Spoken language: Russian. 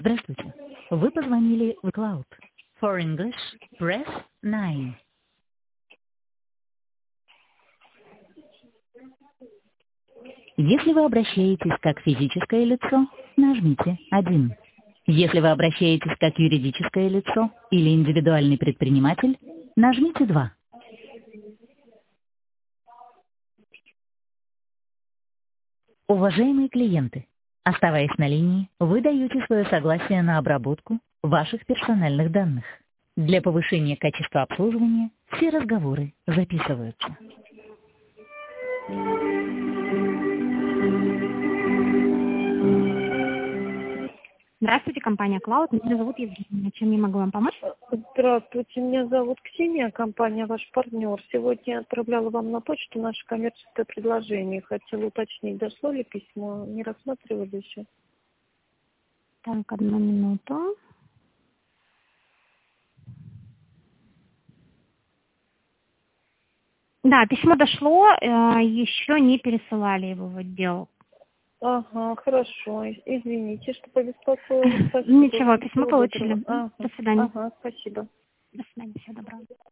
Здравствуйте. Вы позвонили в Cloud. For English, press 9. Если вы обращаетесь как физическое лицо, нажмите 1. Если вы обращаетесь как юридическое лицо или индивидуальный предприниматель, нажмите 2. Уважаемые клиенты, оставаясь на линии, вы даете свое согласие на обработку ваших персональных данных. Для повышения качества обслуживания все разговоры записываются. Здравствуйте, компания Cloud. Меня зовут Евгения. Чем я могу вам помочь? Здравствуйте, меня зовут Ксения, компания «Ваш партнер». Сегодня я отправляла вам на почту наше коммерческое предложение. Хотела уточнить, дошло ли письмо, не рассматривали еще? Так, 1 минуту. Да, письмо дошло, еще не пересылали его в отдел. Ага, хорошо. Извините, что побеспокоила. Спасибо. Ничего, письмо Всего получили. доброго. До свидания. Ага, спасибо. До свидания, всего доброго.